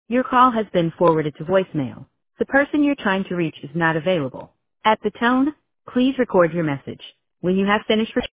Your call has been forwarded to voicemail. The person you're trying to reach is not available. At the tone, please record your message. When you have finished